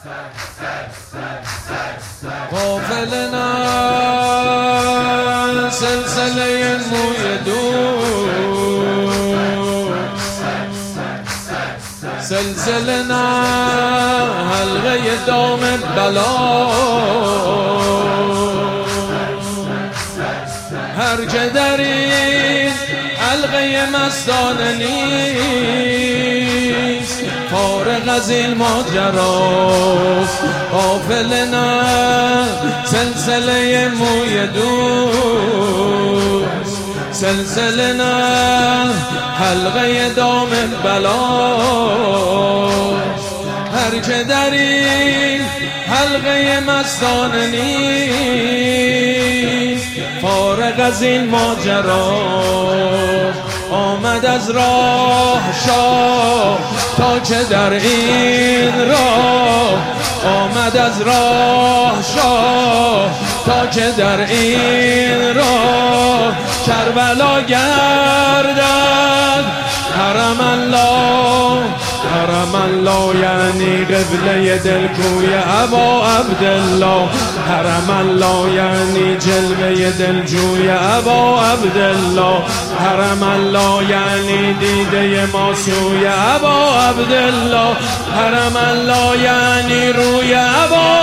قافله نه سلسله موی دور، سلسله نه حلقه دام بلا. هر که در این حلقه مستانه نیست فارغ از این ماجراست. قافله نه سلسله موی دوست، سلسله نه حلقه دام بلا. هر که در این حلقه مستانه نیست فارغ از این ماجرا. آمد از راه شاه تا که در این راه، آمد از راه شاه تا که در این راه کربلا گردد. حرم الله، حرم الله یعنی قبله دل کوی ابا عبدالله. حرم الله یعنی جلوه دلجوی ابا عبدالله. حرم الله یعنی دیده ما سوی ابا عبدالله. حرم الله یعنی روی ابا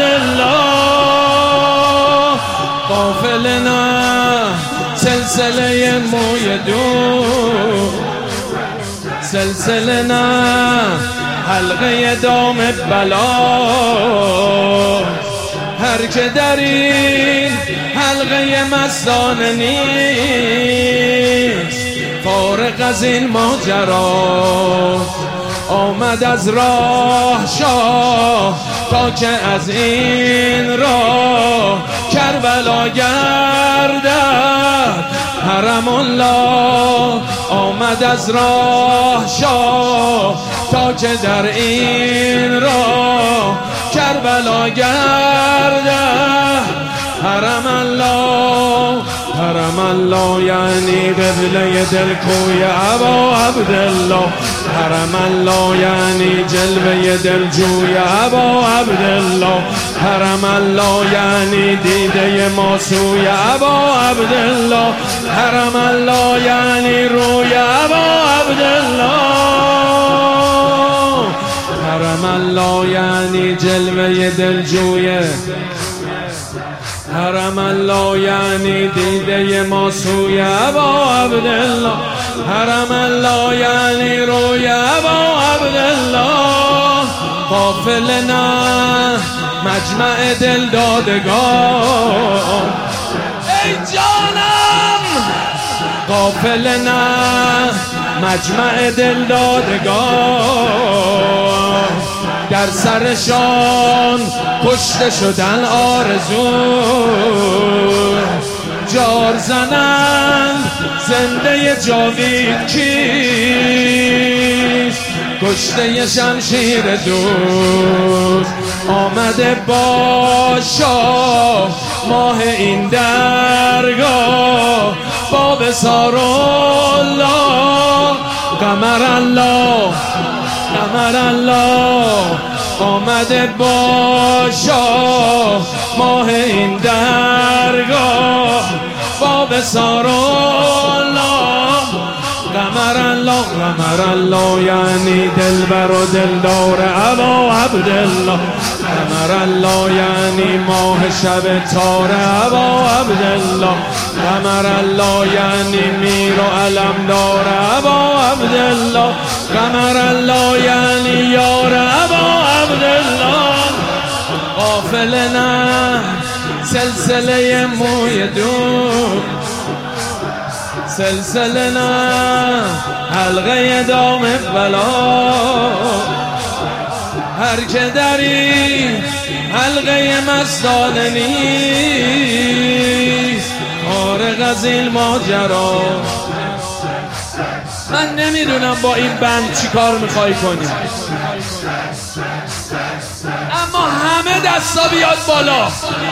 عبدالله. قافله نه سلسله موی دور، سلسله نه حلقه دام بلا. هر که در این حلقه مستانه نیست فارغ از این ماجرا. آمد از راه شاه تا که از این راه کربلا گردد. حرم الله آمد از راه شاه تا که در این راه کربلا گردد. حرم الله، حرم الله یعنی قبله دل کوی ابا عبدالله. حرم الله یعنی جلوه دلجوی ابا عبدالله. حرم الله یعنی دیده ما سوی ابا عبدالله. حرم الله یعنی روی ابا عبدالله. حرم الله یعنی جلوه دلجوی، حرم الله یعنی دیده ما سوی ابا عبدالله. حرم الله یعنی روی ابا عبدالله. قافله نه مجمع دل دادگان، ای جانم. قافله نه مجمع دل دادگان، در سرشان کشته شدن آرزو. جار زنند زنده جاوید کیست، کشته شمشیر دوست. آمده با شاه ماه این درگاه، با بسار الله قمر الله، قمر الله. آمده با شاه ماه این درگاه، با بسار الله قمر الله. قمر الله یعنی دلبر و دلدار ابا عبدالله. قمر الله یعنی ماه شب تار ابا عبدالله. قمر الله یعنی میر و علمدار ابا عبدالله. قمر الله یعنی یار ابا عبدالله. قافله نه سلسله موی دور، سلسله نه حلقه دام بلا. هر که در این حلقه مستانه نیست فارغ از این ماجرا. من نمیدونم با این بند چی کار میخوای کنی، اما همه دستا بیاد بالا.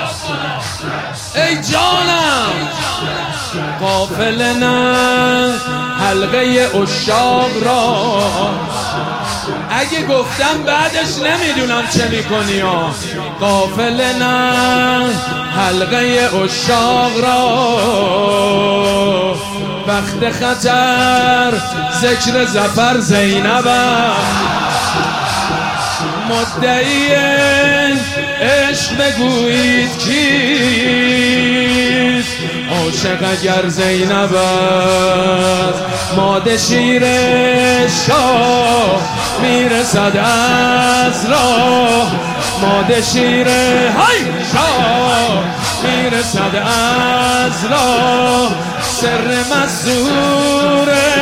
ای جانم. قافله نه حلقه عشاق را اگه گفتم بعدش نمیدونم چه میکنی ها. قافله نه حلقه عشاق را، وقت خطر ذکر ظفر زینب، مدعی عشق بگویید کیست، عاشق اگر زینب است ماده شیر شاه میرسد از راه، ماده شیر شاه میرسد از راه، سر مسئوره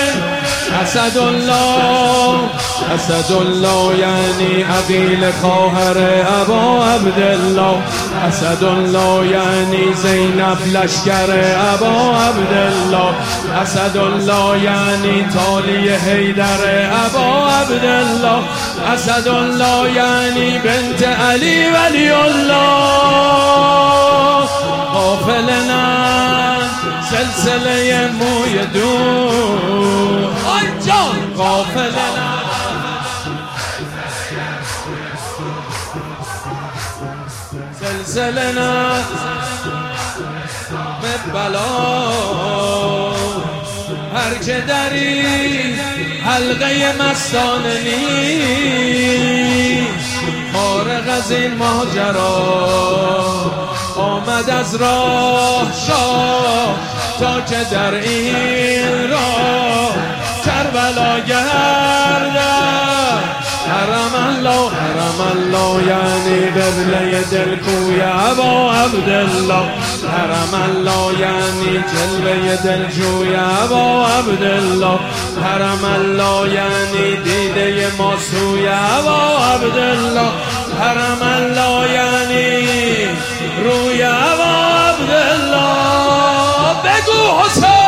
اسدالله یعنی عقیل خواهر ابا عبدالله، اسدالله یعنی زینب لشکر ابا عبدالله، اسدالله یعنی تالی حیدر ابا عبدالله، اسدالله یعنی بنت علی ولی الله. قافله نه سلسله موی دور آنجان، قافله نه سلسله نه به بلا، هر که دری حلقه مستانه نیست، فارغ از این ماجرا آمد از راه شاه، تا که در این راه کربلا گردد. حرم الله یعنی قبله دل کوی ابا عبدالله، حرم الله یعنی جلوه دل جوی ابا عبدالله، حرم الله یعنی دیده ما سوی ابا عبدالله، حرم الله یعنی روی ابا عبدالله. بگو حسین